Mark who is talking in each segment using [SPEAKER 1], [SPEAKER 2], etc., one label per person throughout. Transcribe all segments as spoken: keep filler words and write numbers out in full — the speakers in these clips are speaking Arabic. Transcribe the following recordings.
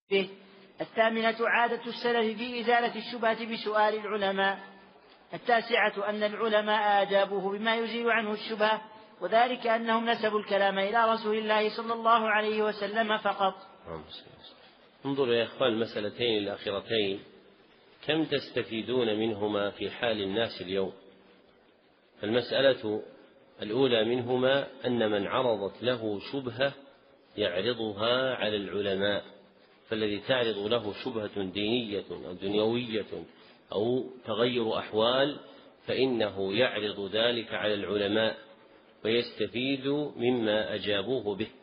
[SPEAKER 1] به. الثامنة عادة السلف في إزالة الشبهة بسؤال العلماء. التاسعة أن العلماء أجابوه بما يزيل عنه الشبهة، وذلك أنهم نسبوا الكلام إلى رسول الله صلى الله عليه وسلم فقط.
[SPEAKER 2] انظروا يا إخوان المسألتين الأخيرتين كم تستفيدون منهما في حال الناس اليوم. المسألة الأولى منهما أن من عرضت له شبهة يعرضها على العلماء، فالذي تعرض له شبهة دينية أو دنيوية أو تغير أحوال فإنه يعرض ذلك على العلماء ويستفيد مما أجابوه به.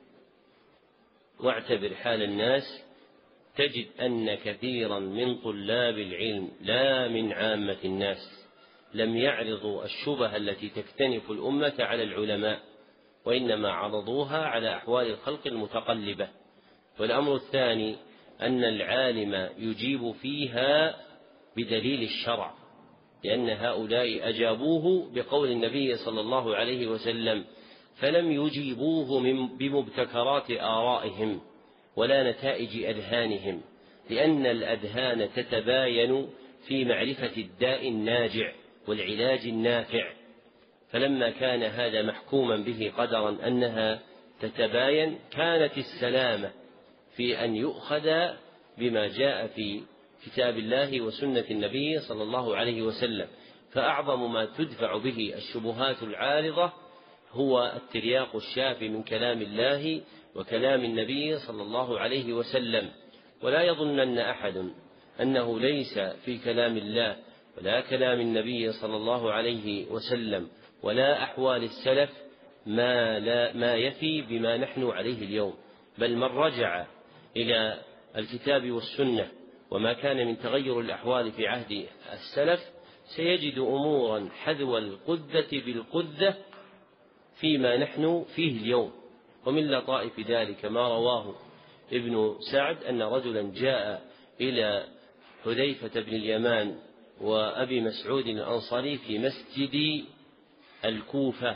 [SPEAKER 2] واعتبر حال الناس تجد أن كثيرا من طلاب العلم لا من عامة الناس لم يعرضوا الشبهة التي تكتنف الأمة على العلماء، وإنما عرضوها على أحوال الخلق المتقلبة. والأمر الثاني أن العالم يجيب فيها بدليل الشرع، لأن هؤلاء أجابوه بقول النبي صلى الله عليه وسلم، فلم يجيبوه من بمبتكرات آرائهم ولا نتائج أذهانهم، لأن الأذهان تتباين في معرفة الداء الناجع والعلاج النافع. فلما كان هذا محكوما به قدرا أنها تتباين كانت السلامة في أن يؤخذ بما جاء في كتاب الله وسنة النبي صلى الله عليه وسلم. فأعظم ما تدفع به الشبهات العارضة هو الترياق الشافي من كلام الله وكلام النبي صلى الله عليه وسلم. ولا يظنن أحد أنه ليس في كلام الله ولا كلام النبي صلى الله عليه وسلم ولا أحوال السلف ما, لا ما يفي بما نحن عليه اليوم، بل من رجع إلى الكتاب والسنة وما كان من تغير الأحوال في عهد السلف سيجد أمورا حذو القذة بالقذة فيما نحن فيه اليوم. ومن لطائف ذلك ما رواه ابن سعد أن رجلا جاء إلى حذيفة بن اليمان وأبي مسعود الأنصاري في مسجد الكوفة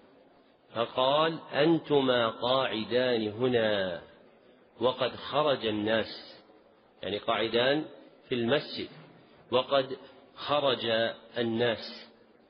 [SPEAKER 2] فقال: أنتما قاعدان هنا وقد خرج الناس، يعني قاعدان في المسجد وقد خرج الناس.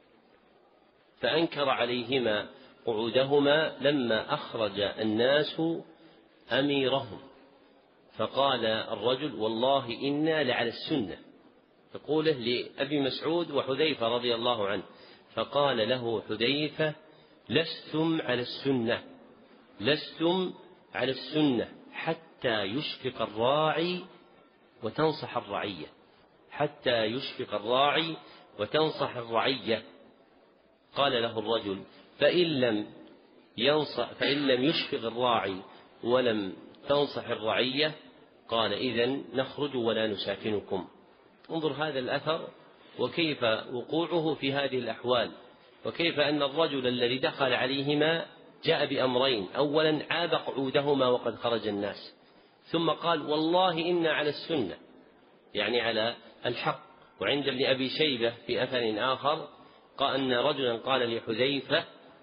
[SPEAKER 2] فأنكر عليهما قعودهما لما أخرج الناس أميرهم. فقال الرجل: والله إنا لعلى السنة، يقوله لأبي مسعود وحذيفة رضي الله عنه. فقال له حذيفة: لستم على السنة، لستم على السنة حتى يشفق الراعي وتنصح الرعية، حتى يشفق الراعي وتنصح الرعية. قال له الرجل: فإن لم ينصح فإن لم يشفق الراعي ولم تنصح الرعية، قال: إذن نخرج ولا نساكنكم. انظر هذا الأثر وكيف وقوعه في هذه الأحوال، وكيف أن الرجل الذي دخل عليهما جاء بأمرين: أولا عاب قعودهما وقد خرج الناس، ثم قال: والله إنا على السنة، يعني على الحق. وعند ابن أبي شيبة في أثر آخر قال أن رجلا قال لحذيفة: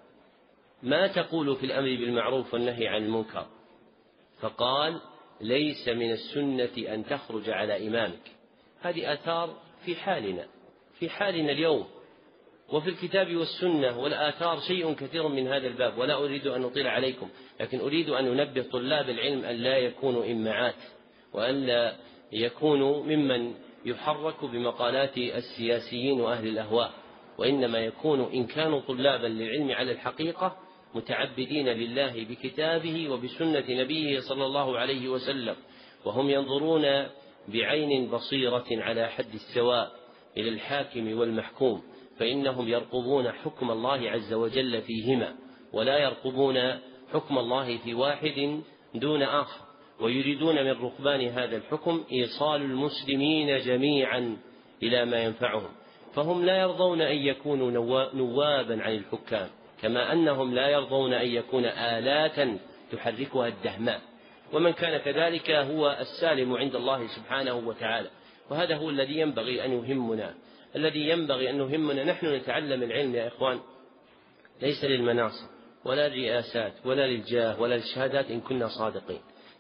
[SPEAKER 2] ما تقول في الأمر بالمعروف والنهي عن المنكر؟ فقال: ليس من السنة أن تخرج على إمامك. هذه آثار في حالنا في حالنا اليوم، وفي الكتاب والسنة والآثار شيء كثير من هذا الباب، ولا أريد أن أطيل عليكم، لكن أريد أن أنبه طلاب العلم أن لا يكونوا إمعات، وأن لا يكونوا ممن يحرك بمقالات السياسيين وأهل الأهواء، وإنما يكونوا إن كانوا طلابا للعلم على الحقيقة متعبدين لله بكتابه وبسنة نبيه صلى الله عليه وسلم، وهم ينظرون بعين بصيرة على حد السواء إلى الحاكم والمحكوم، فإنهم يرقبون حكم الله عز وجل فيهما، ولا يرقبون حكم الله في واحد دون آخر، ويريدون من ركبان هذا الحكم إيصال المسلمين جميعا إلى ما ينفعهم. فهم لا يرضون أن يكونوا نوابا عن الحكام، كما أنهم لا يرضون أن يكون آلاتا تحركها الدهماء، ومن كان كذلك هو السالم عند الله سبحانه وتعالى. وهذا هو الذي ينبغي أن يهمنا، الذي ينبغي أن يهمنا. نحن نتعلم العلم يا إخوان ليس للمناصب ولا للرئاسات ولا للجاه ولا للشهادات إن كنا صادقين،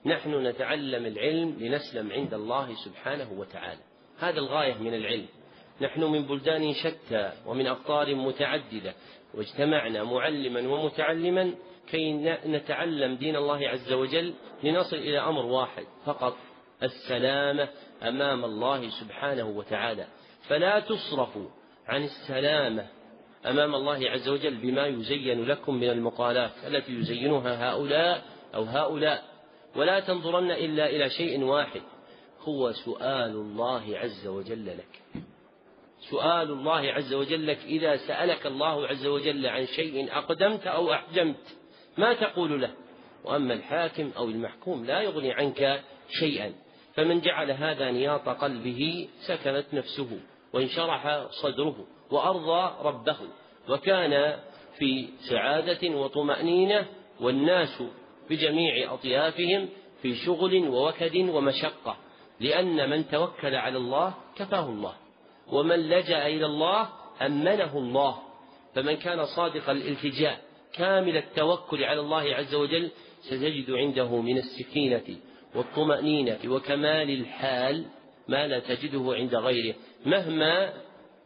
[SPEAKER 2] نحن نتعلم العلم لنسلم عند الله سبحانه وتعالى، هذا الغاية من العلم. نحن من بلدان شتى ومن أقطار متعددة، واجتمعنا معلما ومتعلما كي نتعلم دين الله عز وجل لنصل إلى أمر واحد فقط: السلامة أمام الله سبحانه وتعالى. فلا تصرفوا عن السلامة أمام الله عز وجل بما يزين لكم من المقالات التي يزينها هؤلاء أو هؤلاء، ولا تنظرن إلا إلى شيء واحد، هو سؤال الله عز وجل لك. سؤال الله عز وجل لك. إذا سألك الله عز وجل عن شيء أقدمت أو أحجمت ما تقول له؟ وأما الحاكم أو المحكوم لا يغني عنك شيئا. فمن جعل هذا نياط قلبه سكنت نفسه وانشرح صدره وأرضى ربه، وكان في سعادة وطمأنينة، والناس بجميع أطيافهم في شغل ووكد ومشقة، لأن من توكل على الله كفاه الله، ومن لجأ إلى الله أمنه الله. فمن كان صادق الالتجاء كامل التوكل على الله عز وجل ستجد عنده من السكينة والطمأنينة وكمال الحال ما لا تجده عند غيره، مهما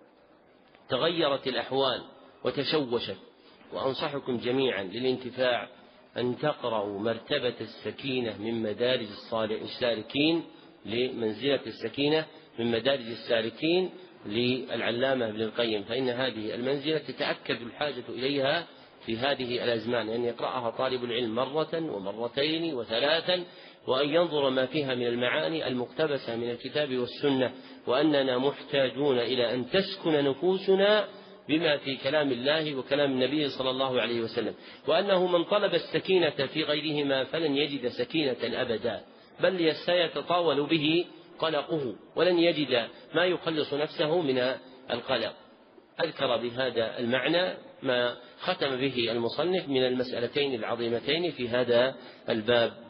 [SPEAKER 2] تغيرت الأحوال وتشوشت. وأنصحكم جميعا للانتفاع أن تقرأوا مرتبة السكينة من مدارج السالكين لمنزلة السكينة من مدارج السالكين للعلامة ابن القيم، فإن هذه المنزلة تتأكد الحاجة إليها في هذه الأزمان، أن يقرأها طالب العلم مرة ومرتين وثلاثا، وأن ينظر ما فيها من المعاني المقتبسة من الكتاب والسنة، وأننا محتاجون إلى أن تسكن نفوسنا بما في كلام الله وكلام النبي صلى الله عليه وسلم، وأنه من طلب السكينة في غيرهما فلن يجد سكينة أبدا، بل سيتطاول به قلقه ولن يجد ما يخلص نفسه من القلق. أذكر بهذا المعنى ما ختم به المصنف من المسألتين العظيمتين في هذا الباب.